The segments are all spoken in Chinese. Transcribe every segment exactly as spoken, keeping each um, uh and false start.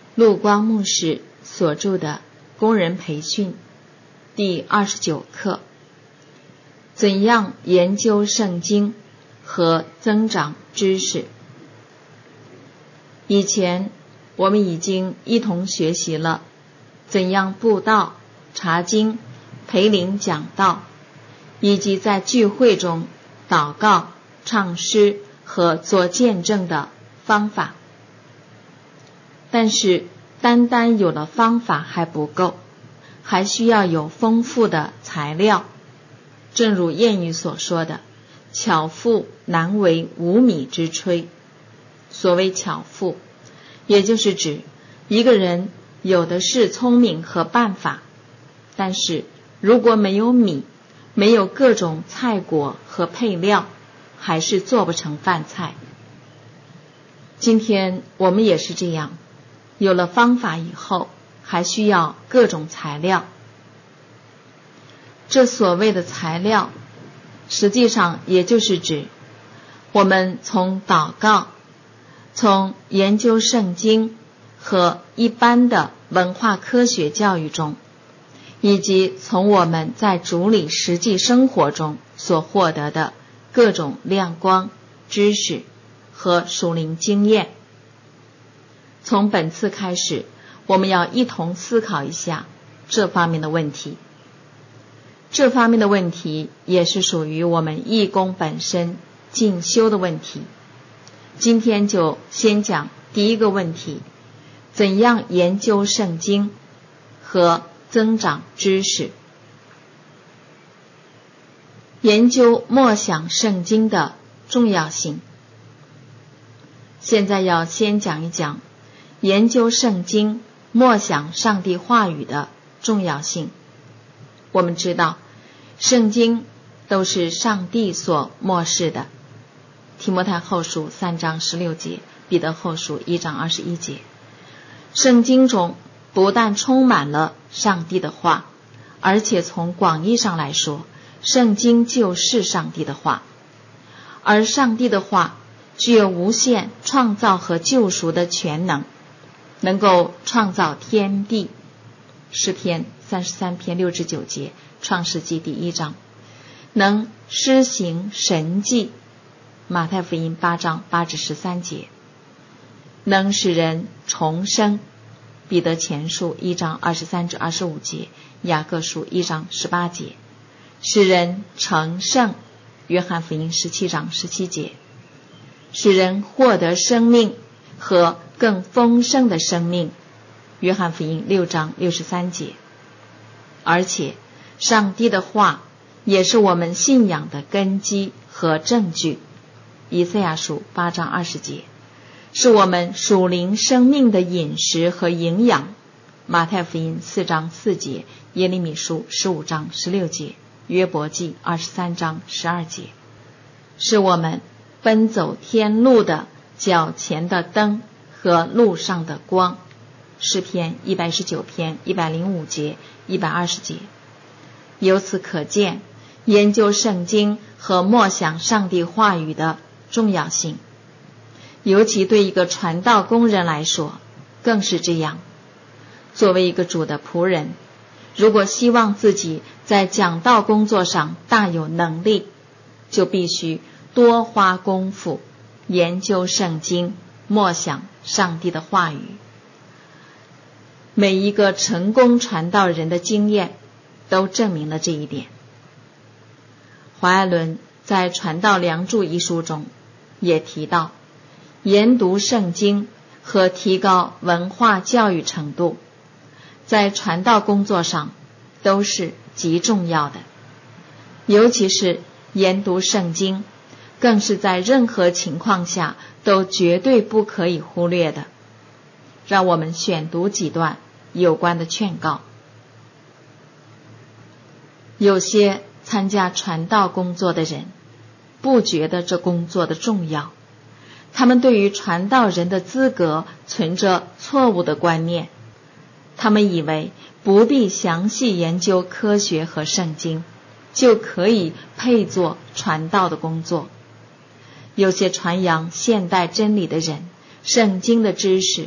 陆光牧师所著的工人培训第二十九课，怎样研究圣经和增长知识。以前我们已经一同学习了怎样布道、查经、培灵讲道，以及在聚会中祷告、唱诗和做见证的方法。但是单单有了方法还不够，还需要有丰富的材料。正如谚语所说的，巧妇难为无米之炊。所谓巧妇，也就是指一个人有的是聪明和办法，但是如果没有米，没有各种菜果和配料，还是做不成饭菜。今天我们也是这样，有了方法以后，还需要各种材料。这所谓的材料，实际上也就是指我们从祷告、从研究圣经和一般的文化科学教育中，以及从我们在主里实际生活中所获得的各种亮光、知识和属灵经验。从本次开始，我们要一同思考一下这方面的问题。这方面的问题也是属于我们义工本身进修的问题。今天就先讲第一个问题，怎样研究圣经和增长知识。研究默想圣经的重要性。现在要先讲一讲研究圣经、默想上帝话语的重要性。我们知道，圣经都是上帝所默示的。提摩太后书三章十六节，彼得后书一章二十一节。圣经中不但充满了上帝的话，而且从广义上来说，圣经就是上帝的话。而上帝的话具有无限创造和救赎的全能，能够创造天地。诗篇三十三篇六至九节，创世纪第一章。能施行神迹，马太福音八章八至十三节。能使人重生，彼得前书一章二十三至二十五节，雅各书一章十八节。使人成圣，约翰福音十七章十七节。使人获得生命和更丰盛的生命，约翰福音六章六十三节。而且上帝的话也是我们信仰的根基和证据，以赛亚书八章二十节。是我们属灵生命的饮食和营养，马太福音四章四节，耶利米书十五章十六节，约伯记二十三章十二节。是我们奔走天路的脚前的灯和路上的光，诗篇一百一十九篇一百零五节一百二十节。由此可见，研究圣经和默想上帝话语的重要性，尤其对一个传道工人来说更是这样。作为一个主的仆人，如果希望自己在讲道工作上大有能力，就必须多花功夫研究圣经，默想上帝的话语。每一个成功传道人的经验都证明了这一点。华爱伦在《传道梁祝》一书中也提到，研读圣经和提高文化教育程度，在传道工作上都是极重要的。尤其是研读圣经，更是在任何情况下都绝对不可以忽略的。让我们选读几段有关的劝告。有些参加传道工作的人不觉得这工作的重要，他们对于传道人的资格存着错误的观念，他们以为不必详细研究科学和圣经，就可以配做传道的工作。有些传扬现代真理的人，圣经的知识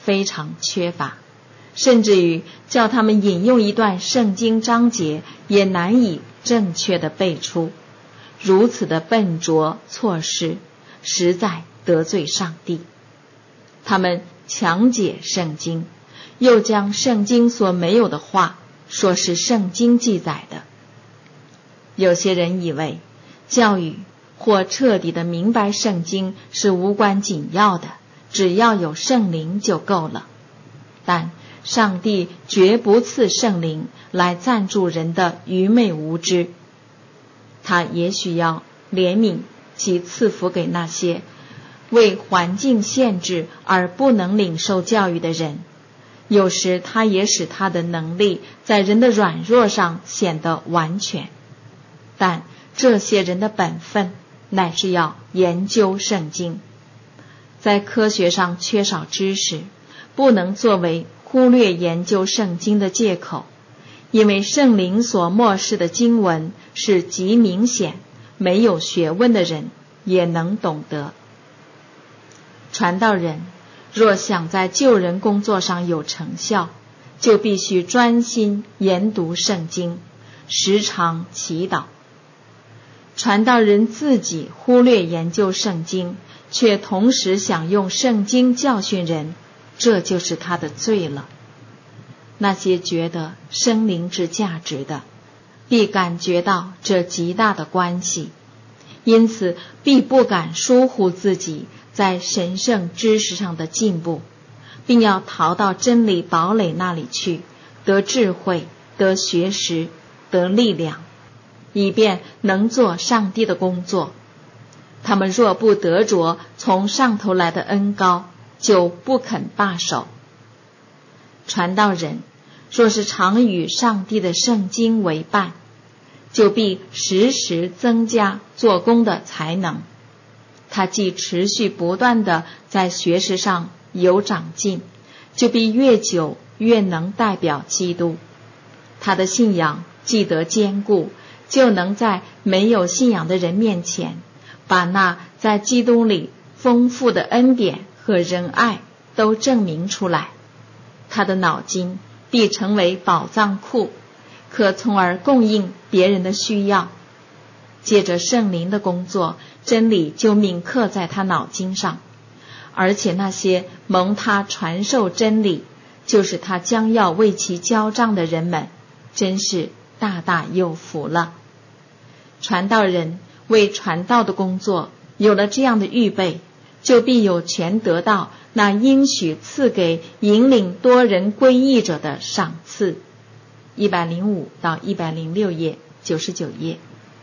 非常缺乏，甚至于叫他们引用一段圣经章节也难以正确的背出，如此的笨拙错失，实在得罪上帝。他们强解圣经，又将圣经所没有的话说是圣经记载的。有些人以为教育或彻底的明白圣经是无关紧要的，只要有圣灵就够了。但上帝绝不赐圣灵来赞助人的愚昧无知，他也许要怜悯及赐福给那些为环境限制而不能领受教育的人，有时他也使他的能力在人的软弱上显得完全。但这些人的本分乃是要研究圣经，在科学上缺少知识，不能作为忽略研究圣经的借口，因为圣灵所默示的经文是极明显，没有学问的人也能懂得。传道人若想在救人工作上有成效，就必须专心研读圣经，时常祈祷。传道人自己忽略研究圣经，却同时想用圣经教训人，这就是他的罪了。那些觉得生灵之价值的，必感觉到这极大的关系，因此必不敢疏忽自己在神圣知识上的进步，并要逃到真理堡垒那里去，得智慧，得学识，得力量，以便能做上帝的工作。他们若不得着从上头来的恩膏，就不肯罢手。传道人若是常与上帝的圣经为伴，就必时时增加做工的才能。他既持续不断地在学识上有长进，就必越久越能代表基督。他的信仰既得坚固，就能在没有信仰的人面前，把那在基督里丰富的恩典和仁爱都证明出来。他的脑筋必成为宝藏库，可从而供应别人的需要。借着圣灵的工作，真理就铭刻在他脑筋上，而且那些蒙他传授真理，就是他将要为其交账的人们，真是大大有福了。传道人为传道的工作有了这样的预备，就必有权得到那应许赐给引领多人归义者的赏赐。一百零五到一百零六页，九十九页。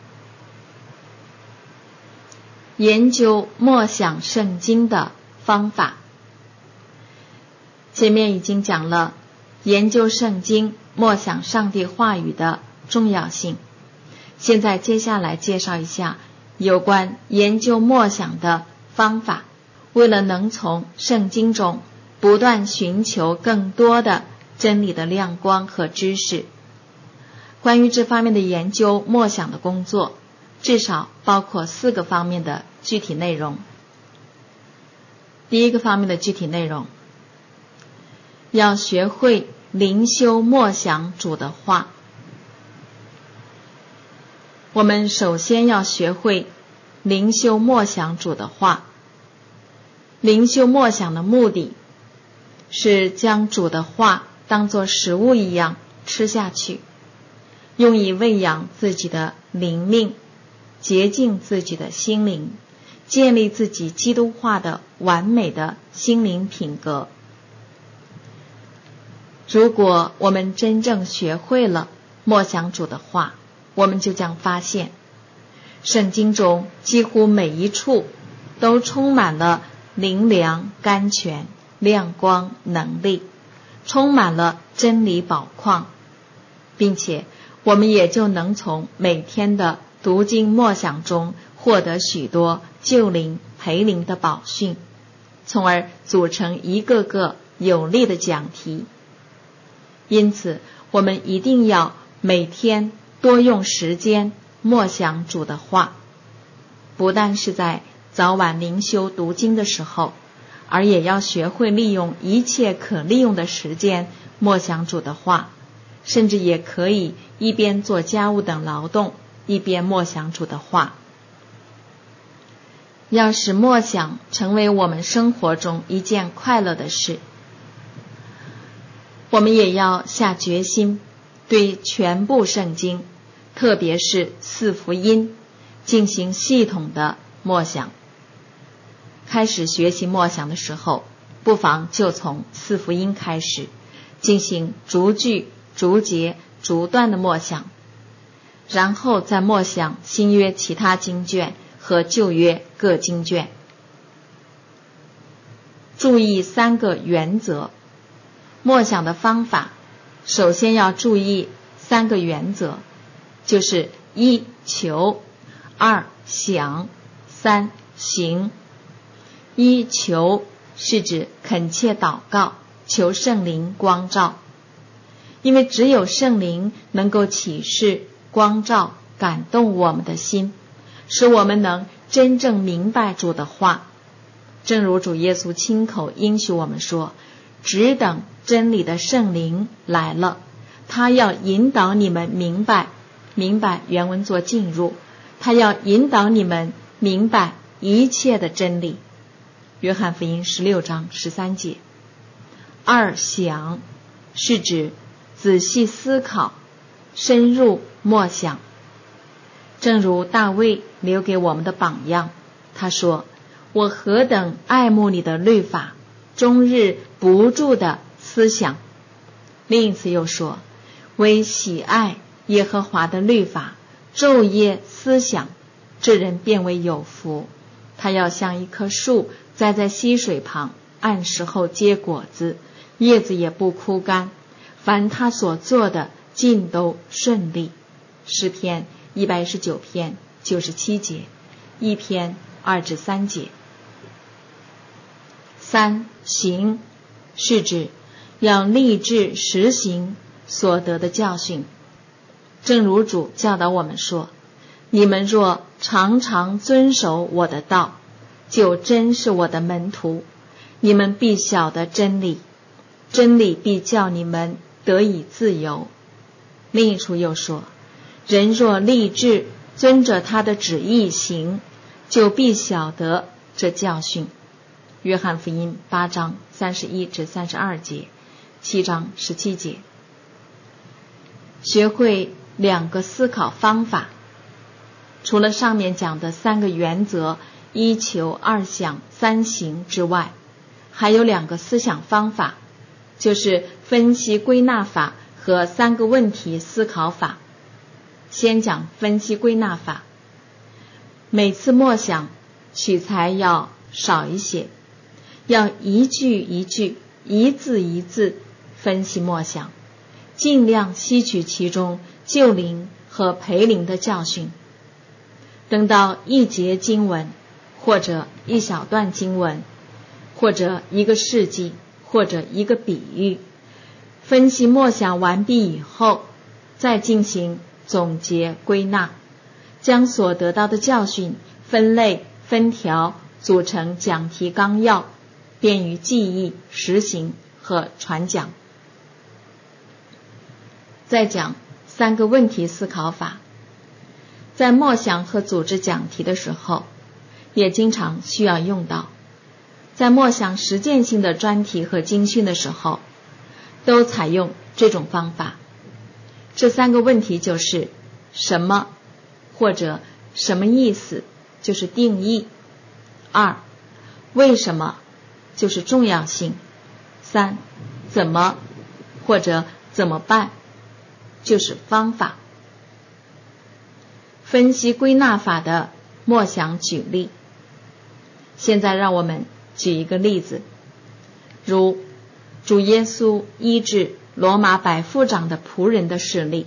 研究默想圣经的方法。前面已经讲了研究圣经、默想上帝话语的重要性，现在接下来介绍一下有关研究默想的方法。为了能从圣经中不断寻求更多的真理的亮光和知识，关于这方面的研究默想的工作，至少包括四个方面的具体内容。第一个方面的具体内容，要学会灵修默想主的话。我们首先要学会灵修默想主的话。灵修默想的目的是将主的话当作食物一样吃下去，用以喂养自己的灵命，洁净自己的心灵，建立自己基督化的完美的心灵品格。如果我们真正学会了默想主的话，我们就将发现圣经中几乎每一处都充满了灵粮、甘泉、亮光、能力，充满了真理宝矿，并且我们也就能从每天的读经默想中获得许多救灵培灵的宝训，从而组成一个个有力的讲题。因此我们一定要每天多用时间默想主的话，不但是在早晚灵修读经的时候， 而也要学会利用一切可利用的时间默想主的话，甚至也可以一边做家务等劳动，一边默想主的话。要使默想成为我们生活中一件快乐的事，我们也要下决心对全部圣经，特别是四福音进行系统的默想。开始学习默想的时候，不妨就从四福音开始，进行逐句、逐节、逐段的默想，然后再默想新约其他经卷和旧约各经卷。注意三个原则。默想的方法，首先要注意三个原则，就是一求，二想，三行。一求是指恳切祷告，求圣灵光照，因为只有圣灵能够启示、光照、感动我们的心，使我们能真正明白主的话。正如主耶稣亲口应许我们说，只等真理的圣灵来了，他要引导你们明白，明白原文作进入，他要引导你们明白一切的真理。约翰福音十六章十三节。二想是指仔细思考，深入默想。正如大卫留给我们的榜样，他说，我何等爱慕你的律法，终日不住的思想。另一次又说，为喜爱耶和华的律法，昼夜思想，这人便为有福。他要像一棵树栽在溪水旁，按时候结果子，叶子也不枯干，凡他所做的尽都顺利。诗篇一百一十九篇九十七节，一篇二至三节。三行是指要立志实行所得的教训。正如主教导我们说，你们若常常遵守我的道，就真是我的门徒，你们必晓得真理，真理必叫你们得以自由。另一处又说，人若立志遵着他的旨意行，就必晓得这教训。约翰福音八章三十一至三十二节，七章十七节。学会两个思考方法，除了上面讲的三个原则，一求、二想、三行之外，还有两个思想方法，就是分析归纳法和三个问题思考法。先讲分析归纳法。每次默想取材要少一些，要一句一句、一字一字分析默想，尽量吸取其中救灵和培灵的教训。等到一节经文，或者一小段经文，或者一个事迹，或者一个比喻，分析默想完毕以后，再进行总结归纳，将所得到的教训分类分条，组成讲题纲要，便于记忆、实行和传讲。再讲三个问题思考法。在默想和组织讲题的时候，也经常需要用到。在默想实践性的专题和经训的时候，都采用这种方法。这三个问题就是什么，或者什么意思，就是定义；二，为什么，就是重要性；三，怎么，或者怎么办，就是方法。分析归纳法的默想举例。现在让我们举一个例子，如主耶稣医治罗马百夫长的仆人的事例。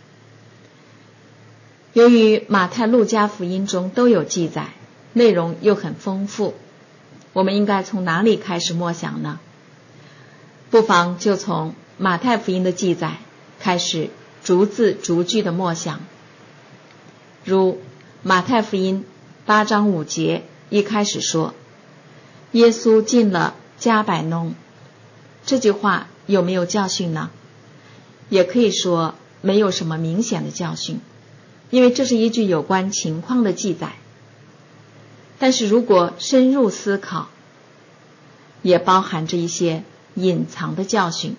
由于马太、路加福音中都有记载，内容又很丰富，我们应该从哪里开始默想呢？不妨就从马太福音的记载开始逐字逐句的默想。如马太福音八章五节一开始说， 耶稣进了迦百农，这句话有没有教训呢？也可以说没有什么明显的教训，因为这是一句有关情况的记载。但是如果深入思考，也包含着一些隐藏的教训。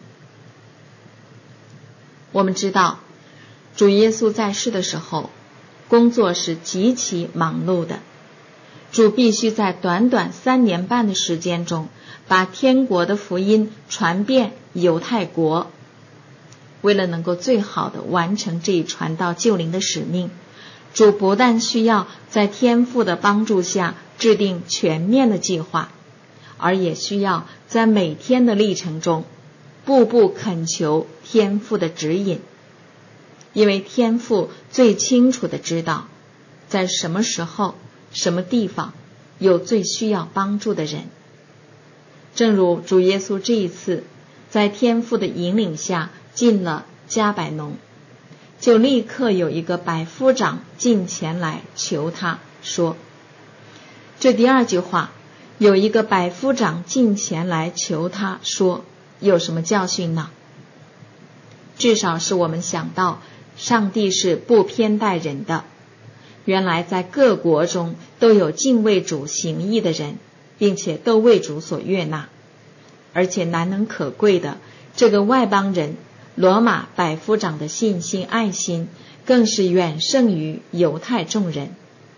我们知道，主耶稣在世的时候，工作是极其忙碌的。主必须在短短三年半的时间中，把天国的福音传遍犹太国。为了能够最好的完成这一传道救灵的使命，主不但需要在天父的帮助下制定全面的计划，而也需要在每天的历程中步步恳求天父的指引，因为天父最清楚地知道在什么时候什么地方有最需要帮助的人。正如主耶稣这一次在天父的引领下进了迦百农，就立刻有一个百夫长进前来求他说，这第二句话，有一个百夫长进前来求他说，有什么教训呢？至少是我们想到上帝是不偏待人的，原来在各国中都有敬畏主行义的人，并且都为主所悦纳。而且难能可贵的，这个外邦人罗马百夫长的信心爱心更是远胜于犹太众人。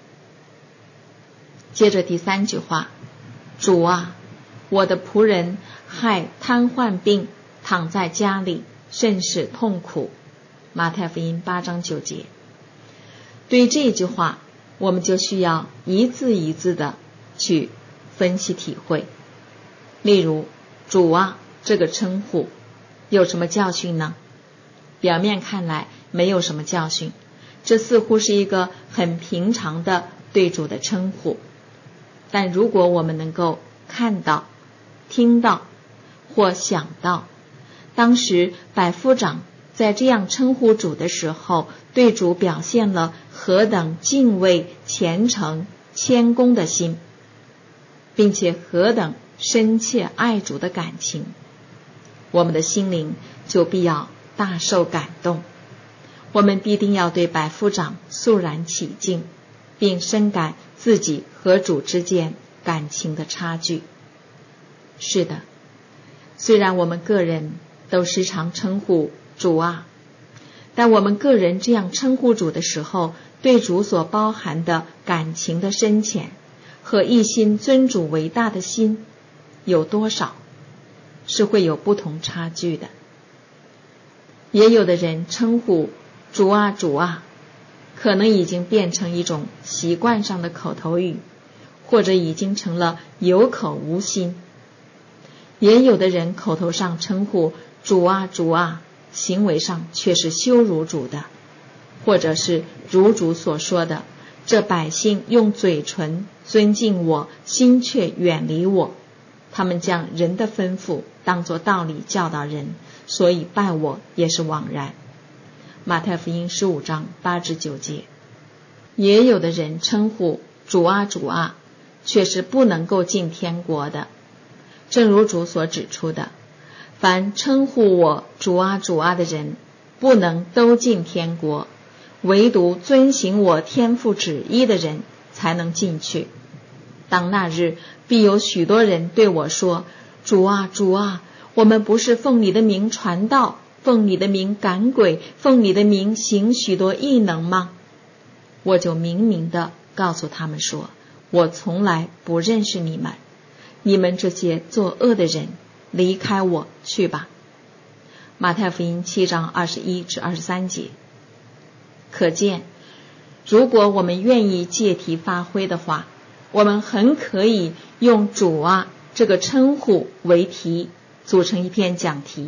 接着第三句话，主啊，我的仆人害瘫痪病，躺在家里，甚是痛苦。马太福音八章九节。对于这句话，我们就需要一字一字的去分析体会。例如，主啊这个称呼有什么教训呢？表面看来没有什么教训，这似乎是一个很平常的对主的称呼。但如果我们能够看到、听到或想到，当时百夫长在这样称呼主的时候，对主表现了何等敬畏、虔诚、谦恭的心，并且何等深切爱主的感情，我们的心灵就必要大受感动。我们必定要对百夫长肃然起敬，并深感自己和主之间感情的差距。是的，虽然我们个人都时常称呼主啊，但我们个人这样称呼主的时候，对主所包含的感情的深浅和一心尊主为大的心有多少，是会有不同差距的。也有的人称呼主啊主啊，可能已经变成一种习惯上的口头语，或者已经成了有口无心。也有的人口头上称呼主啊主啊，行为上却是羞辱主的，或者是如主所说的，这百姓用嘴唇尊敬我，心却远离我。他们将人的吩咐当作道理教导人，所以拜我也是枉然。马太福音十五章八至九节。也有的人称呼主啊主啊，却是不能够进天国的。正如主所指出的，凡称呼我主啊主啊的人，不能都进天国，唯独遵行我天父旨意的人才能进去。当那日，必有许多人对我说，主啊主啊，我们不是奉你的名传道，奉你的名赶鬼，奉你的名行许多异能吗？我就明明地告诉他们说，我从来不认识你们，你们这些作恶的人，离开我去吧。马太福音七章二十一至二十三节。可见，如果我们愿意借题发挥的话，我们很可以用主啊这个称呼为题，组成一篇讲题。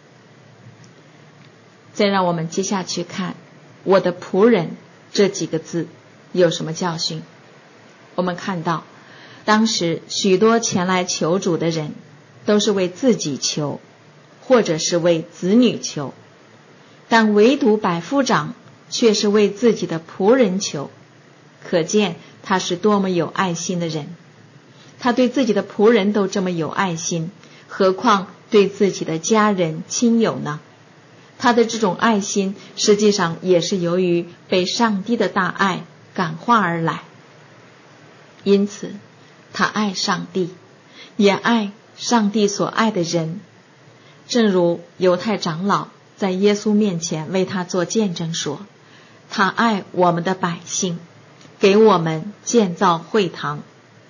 再让我们接下去看我的仆人这几个字有什么教训。我们看到当时许多前来求主的人都是为自己求，或者是为子女求，但唯独百夫长却是为自己的仆人求，可见他是多么有爱心的人。 他对自己的仆人都这么有爱心，何况对自己的家人亲友呢？他的这种爱心实际上也是由于被上帝的大爱感化而来。因此他爱上帝，也爱上帝所爱的人，正如犹太长老在耶稣面前为他做见证说，他爱我们的百姓，给我们建造会堂。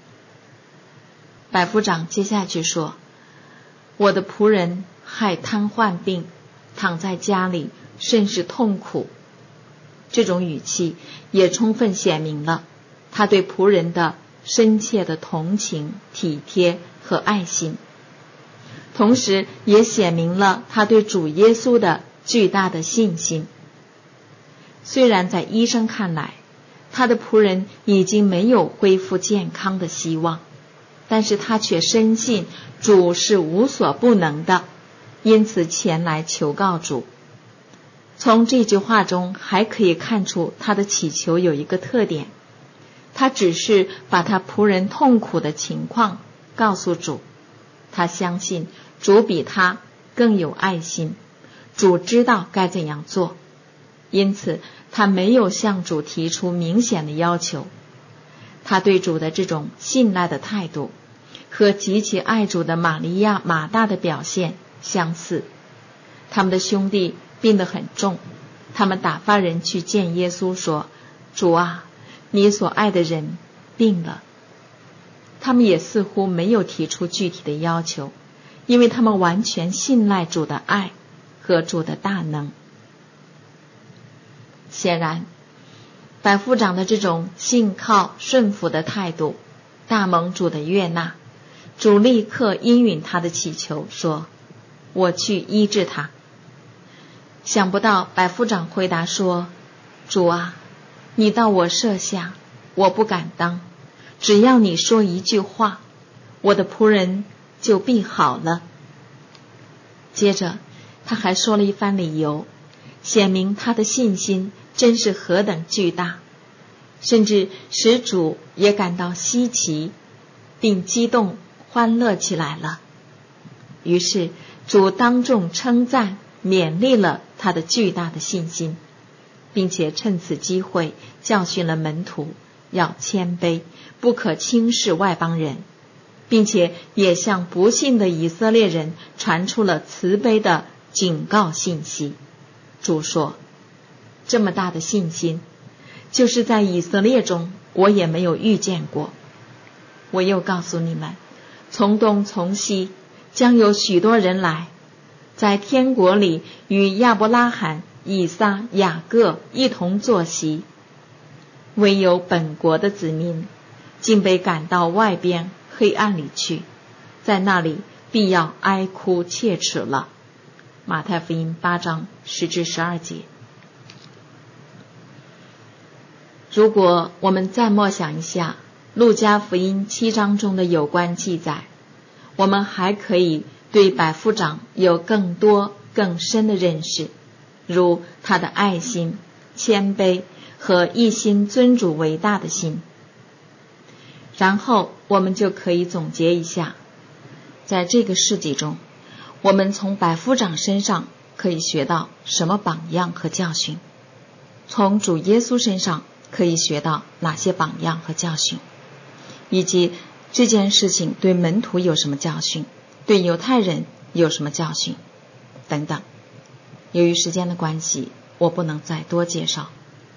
百夫长接下去说，我的仆人害瘫痪病，躺在家里甚是痛苦。这种语气也充分显明了他对仆人的深切的同情、体贴和爱心，同时也显明了他对主耶稣的巨大的信心。虽然在医生看来，他的仆人已经没有恢复健康的希望，但是他却深信主是无所不能的，因此前来求告主。从这句话中还可以看出他的祈求有一个特点，他只是把他仆人痛苦的情况告诉主，他相信主比他更有爱心，主知道该怎样做，因此他没有向主提出明显的要求。他对主的这种信赖的态度和极其爱主的玛利亚、马大的表现相似。他们的兄弟病得很重，他们打发人去见耶稣说，主啊，你所爱的人病了。他们也似乎没有提出具体的要求，因为他们完全信赖主的爱和主的大能。显然，百夫长的这种信靠顺服的态度大蒙主的悦纳，主立刻应允他的祈求，说，我去医治他。想不到百夫长回答说，主啊，你到我舍下，我不敢当，只要你说一句话，我的仆人就必好了。接着他还说了一番理由，显明他的信心真是何等巨大，甚至使主也感到稀奇，并激动欢乐起来了。于是主当众称赞勉励了他的巨大的信心，并且趁此机会教训了门徒要谦卑，不可轻视外邦人，并且也向不信的以色列人传出了慈悲的警告信息。主说，这么大的信心，就是在以色列中我也没有遇见过。我又告诉你们，从东从西将有许多人来，在天国里与亚伯拉罕、以撒、雅各一同坐席，唯有本国的子民竟被赶到外边黑暗里去，在那里必要哀哭切齿了。马太福音八章十至十二节。如果我们再默想一下路加福音七章中的有关记载，我们还可以对百夫长有更多更深的认识，如他的爱心、谦卑和一心尊主伟大的心。然后我们就可以总结一下，在这个世纪中，我们从百夫长身上可以学到什么榜样和教训，从主耶稣身上可以学到哪些榜样和教训，以及这件事情对门徒有什么教训，对犹太人有什么教训等等。由于时间的关系，我不能再多介绍。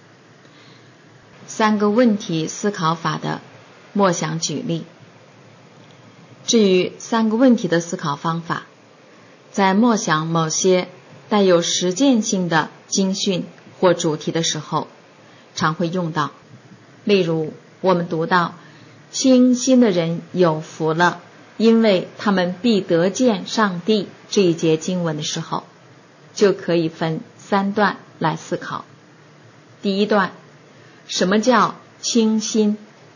三个问题思考法的默想举例。至于三个问题的思考方法，在默想某些带有实践性的经训或主题的时候常会用到。例如我们读到清心的人有福了，因为他们必得见上帝这一节经文的时候，就可以分三段来思考。第一段，什么叫清心？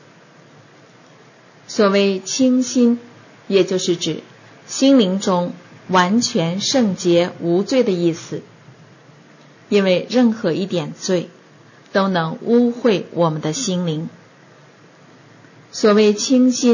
所谓清心，也就是指心灵中完全圣洁无罪的意思，因为任何一点罪都能污秽我们的心灵。所谓清心，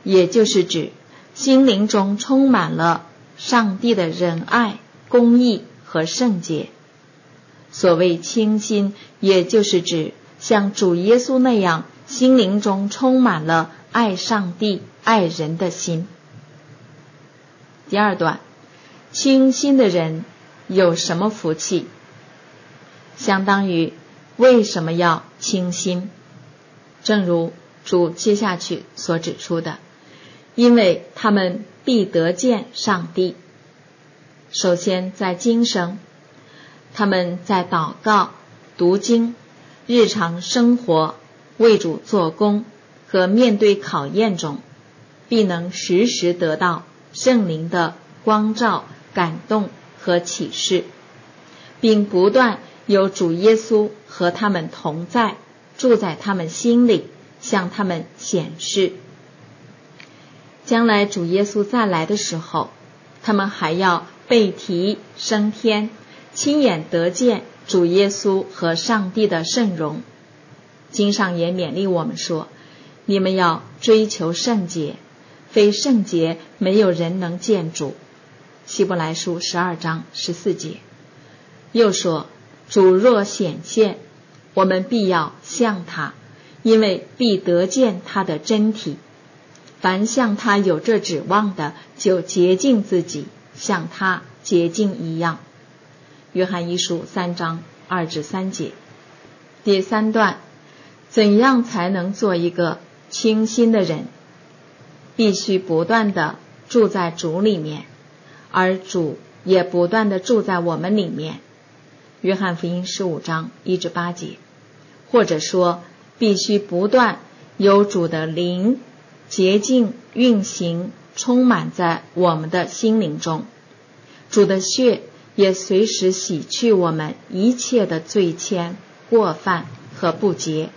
也就是指心灵中充满了上帝的仁爱、公义和圣洁。所谓清心，也就是指像主耶稣那样心灵中充满了爱上帝、爱人的心。第二段，清心的人有什么福气？相当于为什么要清心？正如主接下去所指出的，因为他们必得见上帝。首先在今生，他们在祷告、读经、日常生活、为主做工和面对考验中，必能时时得到圣灵的光照、感动和启示，并不断有主耶稣和他们同在，住在他们心里，向他们显示。将来主耶稣再来的时候，他们还要被提升天，亲眼得见主耶稣和上帝的圣容。经上也勉励我们说，你们要追求圣洁，非圣洁没有人能见主。希伯来书十二章十四节。又说，主若显现，我们必要向他，因为必得见他的真体。凡向他有这指望的，就洁净自己，像他洁净一样。约翰一书三章二至三节。第三段，怎样才能做一个清心的人？必须不断地住在主里面，而主也不断地住在我们里面。约翰福音十五章一至八节。或者说，必须不断有主的灵洁净运行，充满在我们的心灵中。主的血也随时洗去我们一切的罪愆、过犯和不洁。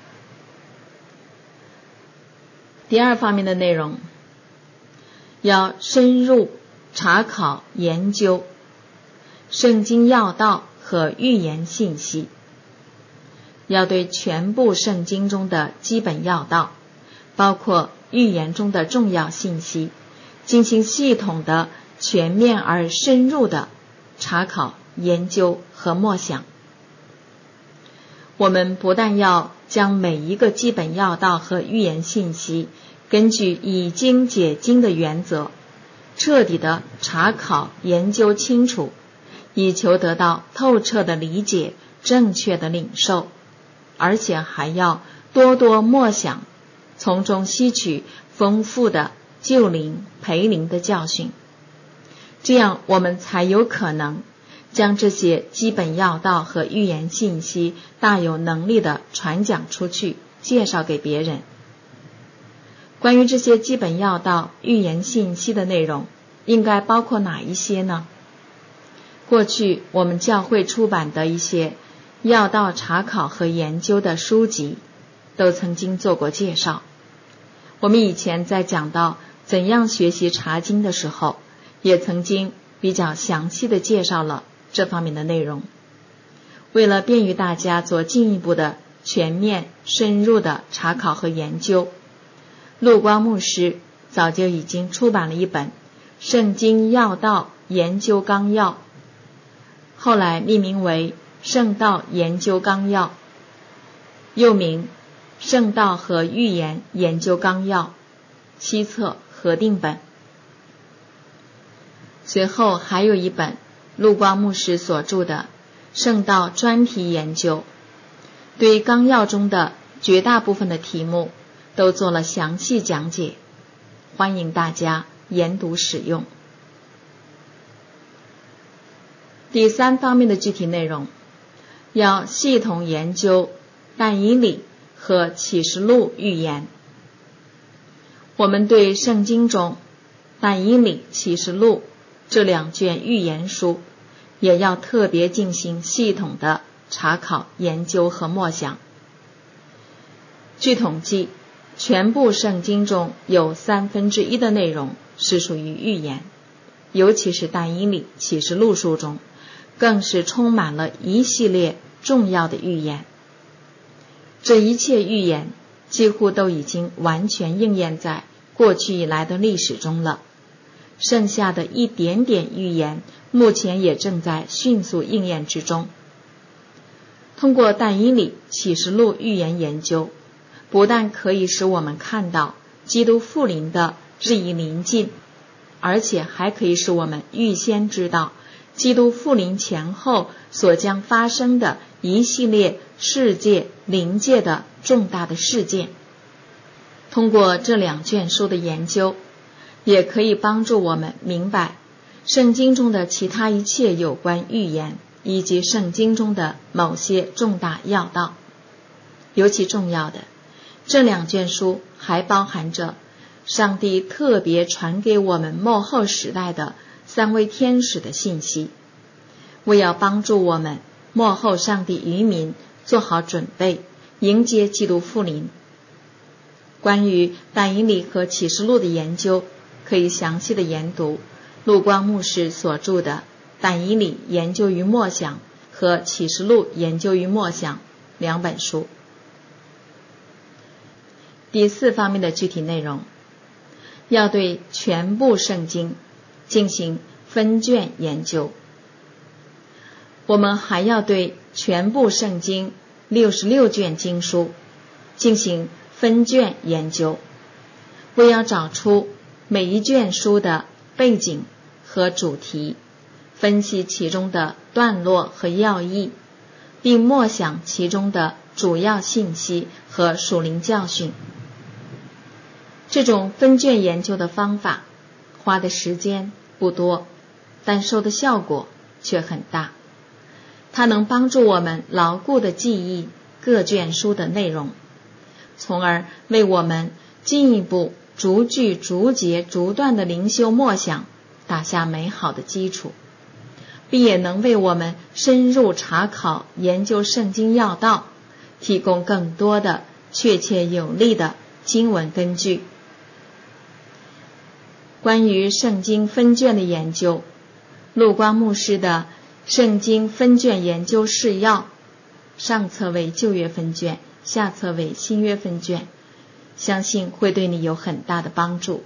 第二方面的内容，要深入查考研究圣经要道和预言信息，要对全部圣经中的基本要道，包括预言中的重要信息，进行系统的、全面而深入的查考、研究和默想。我们不但要将每一个基本要道和预言信息，根据以经解经的原则，彻底的查考、研究清楚，以求得到透彻的理解、正确的领受，而且还要多多默想，从中吸取丰富的救灵培灵的教训。这样我们才有可能将这些基本要道和预言信息大有能力地传讲出去，介绍给别人。关于这些基本要道、预言信息的内容，应该包括哪一些呢？过去我们教会出版的一些要道查考和研究的书籍，都曾经做过介绍。我们以前在讲到怎样学习查经的时候，也曾经比较详细的介绍了这方面的内容。为了便于大家做进一步的全面深入的查考和研究，陆光牧师早就已经出版了一本《圣经要道研究纲要》，后来命名为《圣道研究纲要》，又名《圣道和预言研究纲要》，七册合订本。随后还有一本陆光牧师所著的《圣道专题研究》，对纲要中的绝大部分的题目都做了详细讲解，欢迎大家研读使用。第三方面的具体内容，要系统研究但以理和启示录预言。我们对圣经中但以理、启示录这两卷预言书也要特别进行系统的查考、研究和默想。据统计，全部圣经中有三分之一的内容是属于预言，尤其是但以理、启示录书中，更是充满了一系列重要的预言。这一切预言几乎都已经完全应验在过去以来的历史中了。剩下的一点点预言，目前也正在迅速应验之中。通过但以理启示录预言研究，不但可以使我们看到基督复临的日益临近，而且还可以使我们预先知道基督复临前后所将发生的一系列世界临界的重大的事件。通过这两卷书的研究，也可以帮助我们明白圣经中的其他一切有关预言，以及圣经中的某些重大要道。尤其重要的，这两卷书还包含着上帝特别传给我们末后时代的三位天使的信息，为要帮助我们末后上帝余民做好准备，迎接基督复临。关于但以理和启示录的研究，可以详细的研读陆光牧师所著的《但以理研究与默想》和《启示录研究与默想》两本书。第四方面的具体内容，要对全部圣经进行分卷研究。我们还要对全部圣经六十六卷经书进行分卷研究，为要找出每一卷书的背景和主题，分析其中的段落和要义，并默想其中的主要信息和属灵教训。这种分卷研究的方法花的时间不多，但收的效果却很大。它能帮助我们牢固地记忆各卷书的内容，从而为我们进一步逐句逐节逐段的灵修默想打下美好的基础，并也能为我们深入查考研究圣经要道提供更多的确切有力的经文根据。关于圣经分卷的研究，陆光牧师的《圣经分卷研究示要》上册为旧约分卷，下册为新约分卷，相信会对你有很大的帮助。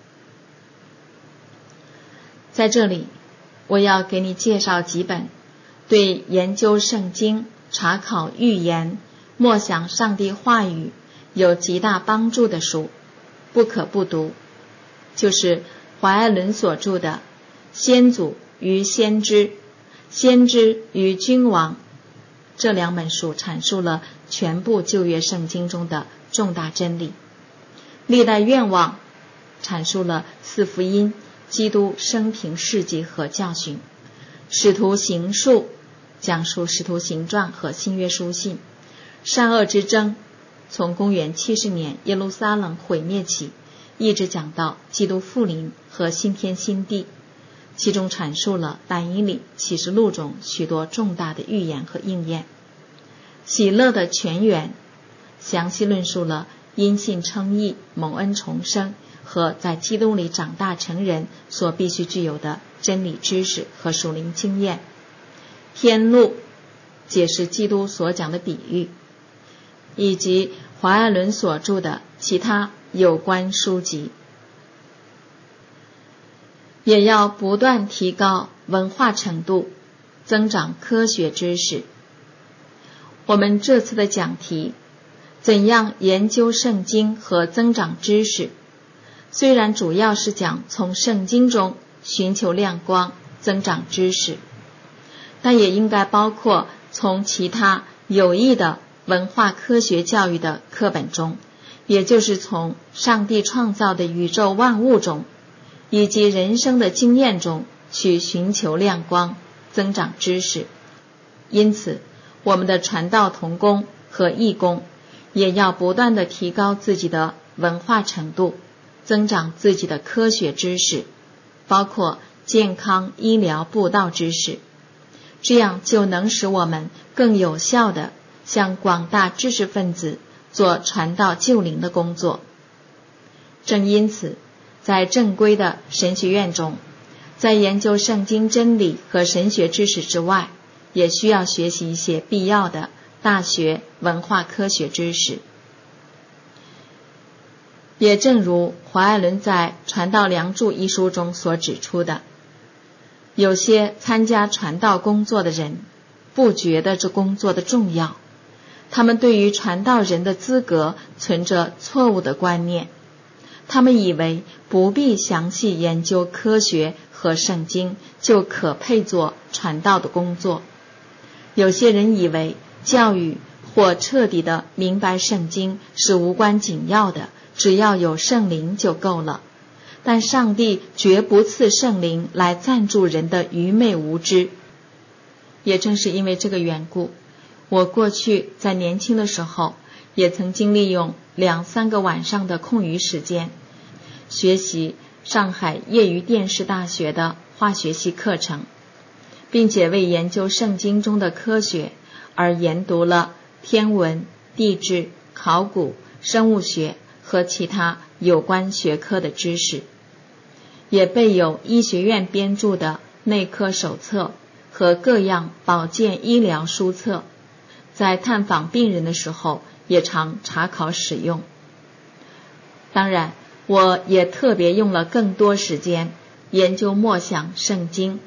在这里，我要给你介绍几本对研究圣经、查考预言、默想上帝话语有极大帮助的书，不可不读。就是怀艾伦所著的《先祖与先知、先知与君王》，这两本书阐述了全部旧约圣经中的重大真理。历代愿望阐述了四福音、基督生平事迹和教训。使徒行述讲述使徒行传和新约书信。善恶之争从公元七十年耶路撒冷毁灭起，一直讲到基督复临和新天新地，其中阐述了但以理启示录中许多重大的预言和应验。喜乐的泉源详细论述了因信称义、蒙恩重生和在基督里长大成人所必须具有的真理知识和属灵经验。天路解释基督所讲的比喻，以及怀艾伦所著的其他有关书籍。也要不断提高文化程度，增长科学知识。我们这次的讲题，怎样研究圣经和增长知识，虽然主要是讲从圣经中寻求亮光、增长知识，但也应该包括从其他有益的文化科学教育的课本中，也就是从上帝创造的宇宙万物中以及人生的经验中去寻求亮光、增长知识。因此，我们的传道同工和义工也要不断地提高自己的文化程度，增长自己的科学知识，包括健康医疗布道知识，这样就能使我们更有效地向广大知识分子做传道救灵的工作。正因此，在正规的神学院中，在研究圣经真理和神学知识之外，也需要学习一些必要的大学文化科学知识。 也正如华爱伦在《传道梁祝》一书中所指出的，有些参加传道工作的人不觉得这工作的重要，他们对于传道人的资格存着错误的观念，他们以为不必详细研究科学和圣经就可配做传道的工作。有些人以为教育或彻底的明白圣经是无关紧要的，只要有圣灵就够了。但上帝绝不赐圣灵来赞助人的愚昧无知。也正是因为这个缘故，我过去在年轻的时候也曾经利用两三个晚上的空余时间学习上海业余电视大学的化学系课程，并且为研究圣经中的科学而研读了天文、地质、考古、生物学和其他有关学科的知识，也备有医学院编著的内科手册和各样保健医疗书册，在探访病人的时候也常查考使用。当然，我也特别用了更多时间研究默想圣经。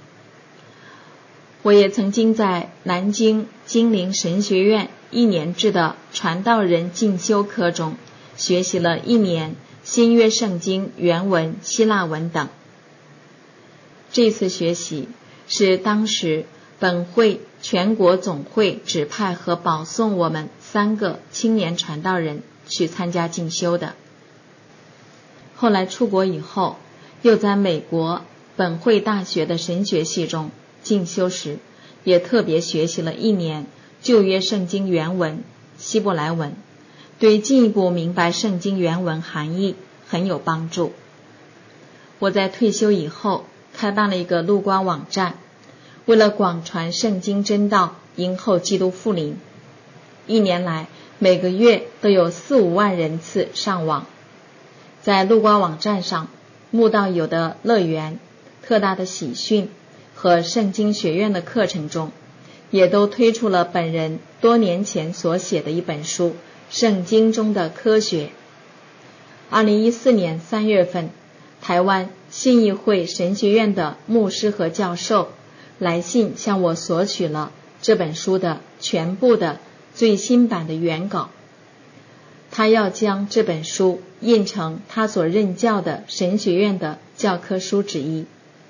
我也曾经在南京金陵神学院一年制的传道人进修科中学习了一年新约圣经原文、希腊文等。这次学习是当时本会全国总会指派和保送我们三个青年传道人去参加进修的。后来出国以后，又在美国本会大学的神学系中进修时，也特别学习了一年旧约圣经原文、希伯来文，对进一步明白圣经原文含义很有帮助。我在退休以后开办了一个录光网站，为了广传圣经真道，迎候基督复临，一年来每个月都有四五万人次上网。在录光网站上，慕道友的乐园、特大的喜讯和圣经学院的课程中，也都推出了本人多年前所写的一本书《圣经中的科学》。二零一四年三月份，台湾信义会神学院的牧师和教授来信向我索取了这本书的全部的最新版的原稿，他要将这本书印成他所任教的神学院的教科书之一。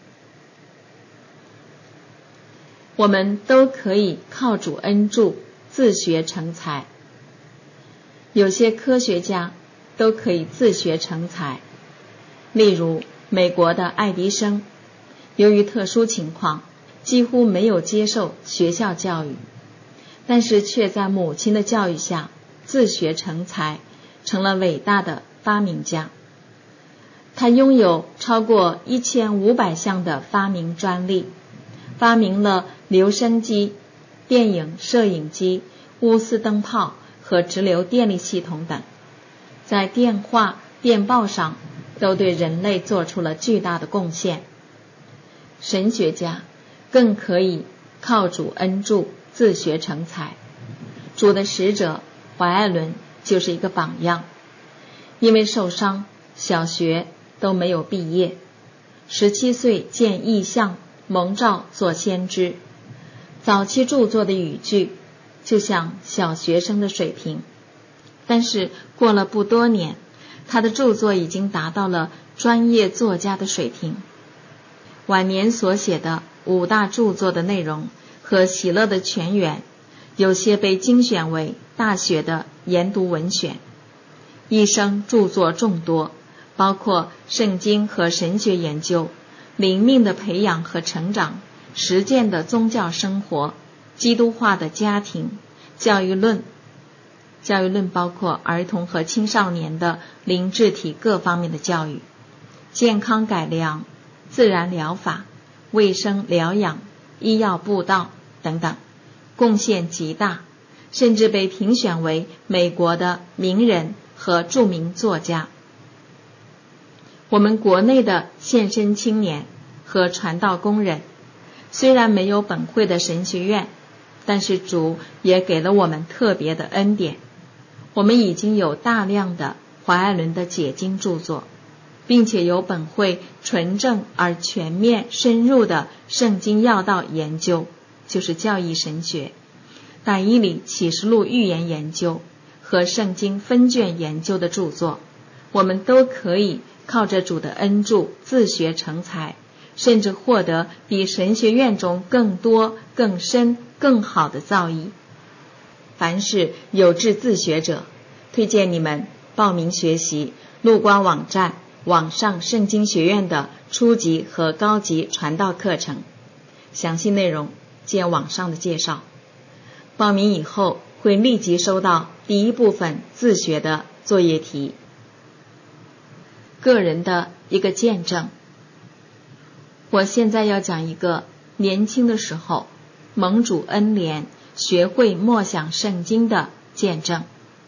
我们都可以靠主恩助自学成才。有些科学家都可以自学成才，例如美国的爱迪生，由于特殊情况几乎没有接受学校教育，但是却在母亲的教育下自学成才，成了伟大的发明家。他拥有超过一千五百项的发明专利，发明了留声机、电影摄影机、钨丝灯泡和直流电力系统等，在电话、电报上都对人类做出了巨大的贡献。神学家更可以靠主恩助自学成才。主的使者怀爱伦就是一个榜样，因为受伤，小学都没有毕业，十七岁见异象，蒙召做先知。早期著作的语句就像小学生的水平，但是过了不多年，他的著作已经达到了专业作家的水平。晚年所写的五大著作的内容和喜乐的泉源，有些被精选为大学的研读文选。一生著作众多，包括圣经和神学研究、灵命的培养和成长、实践的宗教生活、基督化的家庭、教育论。教育论包括儿童和青少年的灵智体各方面的教育、健康改良、自然疗法、卫生疗养、医药布道等等，贡献极大，甚至被评选为美国的名人和著名作家。我们国内的献身青年和传道工人，虽然没有本会的神学院，但是主也给了我们特别的恩典。我们已经有大量的怀爱伦的解经著作，并且由本会纯正而全面深入的圣经要道研究，就是教义神学、但以理启示录预言研究和圣经分卷研究的著作，我们都可以靠着主的恩助自学成才，甚至获得比神学院中更多、更深、更好的造诣。凡是有志自学者，推荐你们报名学习陆光网站网上圣经学院的初级和高级传道课程，详细内容见网上的介绍。报名以后会立即收到第一部分自学的作业题。个人的一个见证，我现在要讲一个年轻的时候蒙主恩怜学会默想圣经的见证。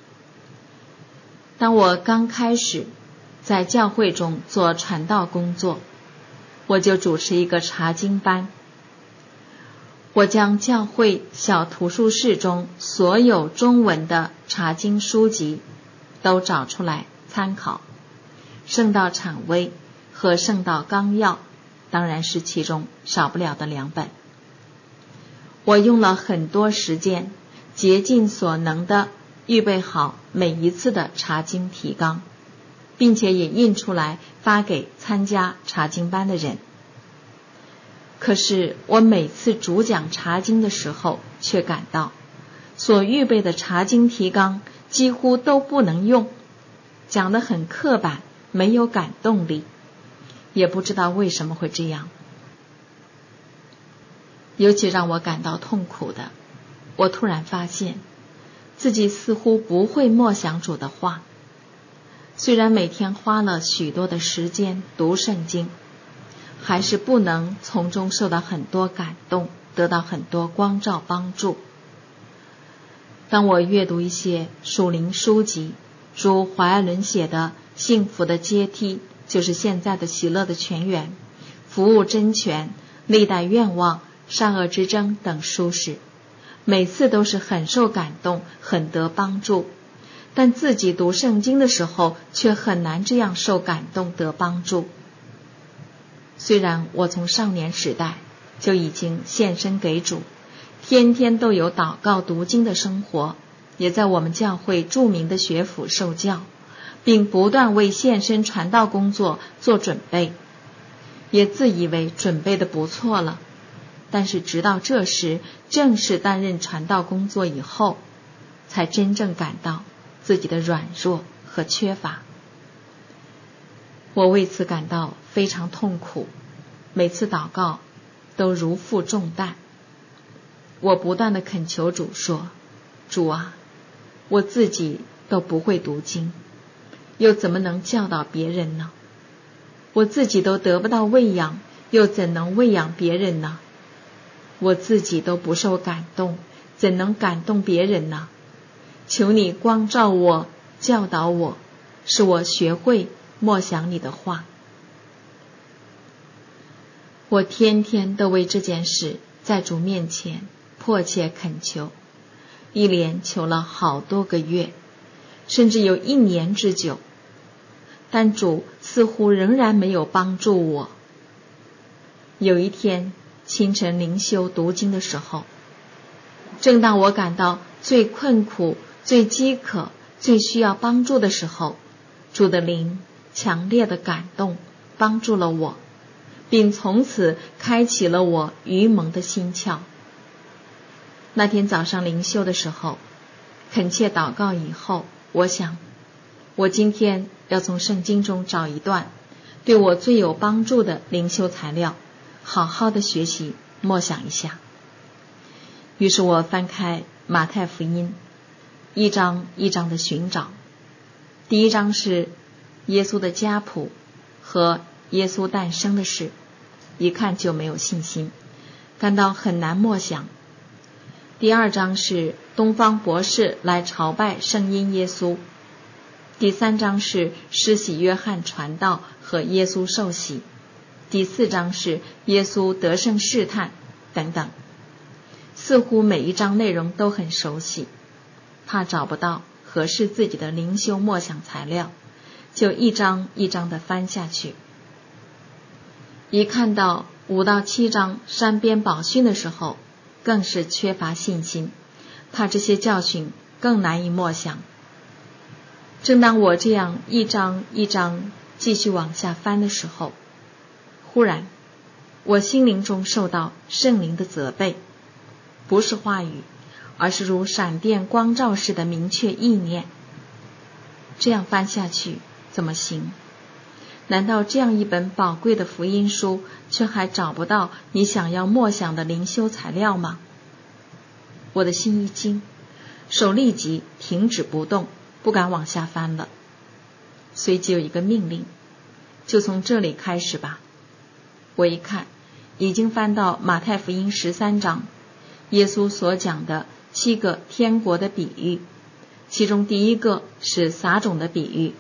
当我刚开始在教会中做传道工作，我就主持一个查经班。我将教会小图书室中所有中文的查经书籍都找出来参考，圣道阐微和圣道纲要当然是其中少不了的两本。我用了很多时间，竭尽所能的预备好每一次的查经提纲，并且也印出来发给参加查经班的人。可是我每次主讲查经的时候，却感到所预备的查经提纲几乎都不能用，讲得很刻板，没有感动力，也不知道为什么会这样。尤其让我感到痛苦的，我突然发现自己似乎不会默想主的话。虽然每天花了许多的时间读圣经，还是不能从中受到很多感动，得到很多光照帮助。当我阅读一些属灵书籍，如怀爱伦写的《幸福的阶梯》，就是现在的喜乐的泉源、服务真权、历代愿望、善恶之争等书时，每次都是很受感动，很得帮助。但自己读圣经的时候，却很难这样受感动得帮助。虽然我从少年时代就已经献身给主，天天都有祷告读经的生活，也在我们教会著名的学府受教，并不断为献身传道工作做准备，也自以为准备得不错了。但是直到这时正式担任传道工作以后，才真正感到自己的软弱和缺乏。我为此感到非常痛苦，每次祷告都如负重担。我不断地恳求主说，主啊，我自己都不会读经，又怎么能教导别人呢？我自己都得不到喂养，又怎能喂养别人呢？我自己都不受感动，怎能感动别人呢？求你光照我，教导我，使我学会默想你的话。我天天都为这件事在主面前迫切恳求，一连求了好多个月，甚至有一年之久，但主似乎仍然没有帮助我。有一天清晨灵修读经的时候，正当我感到最困苦、最饥渴、最需要帮助的时候，主的灵强烈的感动帮助了我，并从此开启了我愚蒙的心窍。那天早上灵修的时候，恳切祷告以后，我想我今天要从圣经中找一段对我最有帮助的灵修材料，好好的学习默想一下。于是我翻开马太福音，一章一章的寻找。第一章是耶稣的家谱和耶稣诞生的事，一看就没有信心，感到很难默想。第二章是东方博士来朝拜圣婴耶稣。第三章是施洗约翰传道和耶稣受洗。第四章是耶稣得胜试探等等。似乎每一章内容都很熟悉，怕找不到合适自己的灵修默想材料， 就一章一章地翻下去。一看到五到七章山边宝训的时候，更是缺乏信心，怕这些教训更难以默想。正当我这样一章一章继续往下翻的时候，忽然我心灵中受到圣灵的责备，不是话语，而是如闪电光照似的明确意念。这样翻下去怎么行？难道这样一本宝贵的福音书，却还找不到你想要默想的灵修材料吗？我的心一惊，手立即停止不动，不敢往下翻了。随即有一个命令，就从这里开始吧。我一看，已经翻到马太福音十三章，耶稣所讲的七个天国的比喻，其中第一个是撒种的比喻。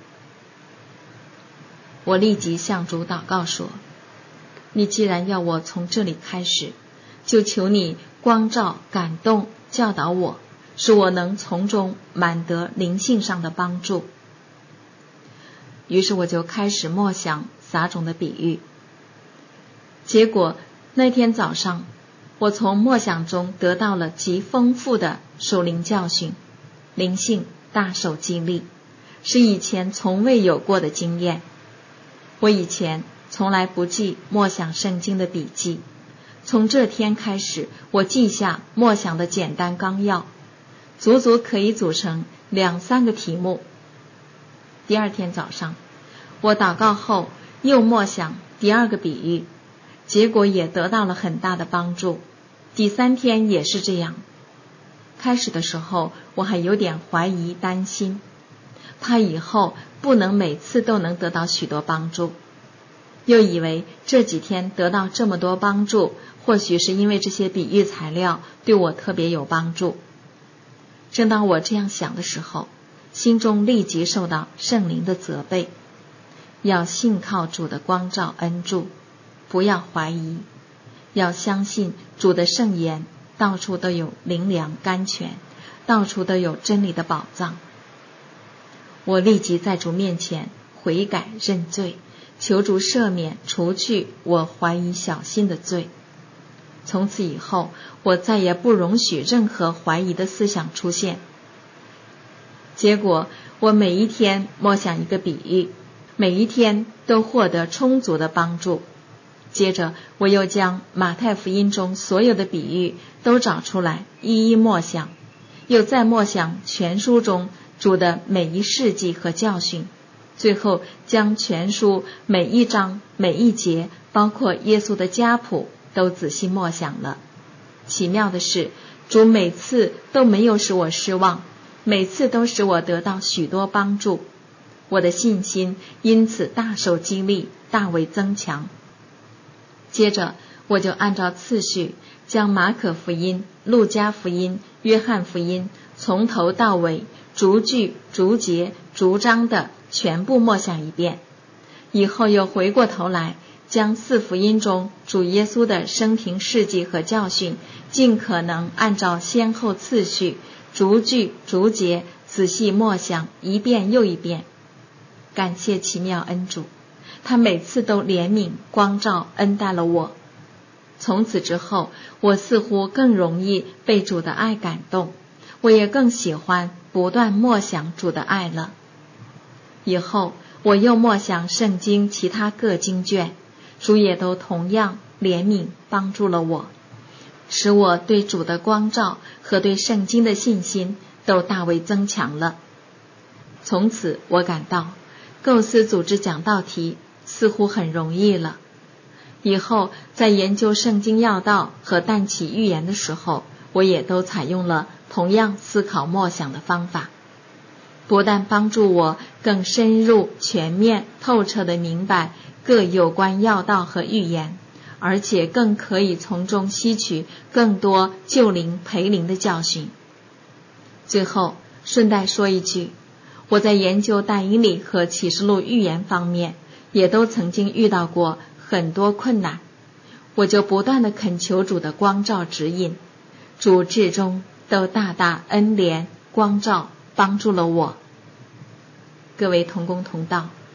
我立即向主祷告说，你既然要我从这里开始，就求你光照感动教导我，使我能从中满得灵性上的帮助。于是我就开始默想撒种的比喻。结果那天早上，我从默想中得到了极丰富的属灵教训，灵性大受激励，是以前从未有过的经验。我以前从来不记默想圣经的笔记，从这天开始，我记下默想的简单纲要，足足可以组成两三个题目。第二天早上，我祷告后又默想第二个比喻，结果也得到了很大的帮助。第三天也是这样。开始的时候我还有点怀疑担心，怕以后不能每次都能得到许多帮助，又以为这几天得到这么多帮助，或许是因为这些比喻材料对我特别有帮助。正当我这样想的时候，心中立即受到圣灵的责备，要信靠主的光照恩助，不要怀疑，要相信主的圣言，到处都有灵粮甘泉，到处都有真理的宝藏。我立即在主面前悔改认罪，求主赦免除去我怀疑小心的罪。从此以后，我再也不容许任何怀疑的思想出现。结果我每一天默想一个比喻，每一天都获得充足的帮助。接着我又将马太福音中所有的比喻都找出来，一一默想，又再默想全书中主的每一事迹和教训，最后将全书每一章每一节，包括耶稣的家谱都仔细默想了。奇妙的是，主每次都没有使我失望，每次都使我得到许多帮助，我的信心因此大受激励，大为增强。接着我就按照次序将马可福音、路加福音、约翰福音从头到尾逐句逐节逐章的全部默想一遍，以后又回过头来将四福音中主耶稣的生平事迹和教训尽可能按照先后次序逐句逐节仔细默想一遍又一遍。感谢奇妙恩主，他每次都怜悯光照恩待了我。从此之后，我似乎更容易被主的爱感动，我也更喜欢不断默想主的爱了。以后我又默想圣经其他各经卷，主也都同样怜悯帮助了我，使我对主的光照和对圣经的信心都大为增强了。从此我感到构思组织讲道题似乎很容易了。以后在研究圣经要道和但启预言的时候，我也都采用了同样思考默想的方法，不但帮助我更深入全面透彻地明白各有关要道和预言，而且更可以从中吸取更多救灵培灵的教训。最后顺带说一句，我在研究但以理和启示录预言方面也都曾经遇到过很多困难，我就不断地恳求主的光照指引，主至终都大大恩怜光照帮助了我。各位同工同道，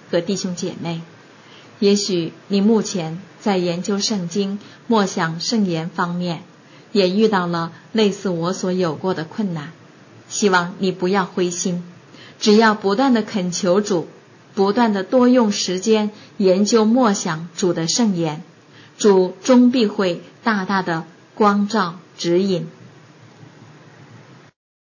和弟兄姐妹，也许你目前在研究圣经、默想圣言方面也遇到了类似我所有过的困难，希望你不要灰心，只要不断地恳求主，不断地多用时间研究默想主的圣言，主终必会大大的光照指引。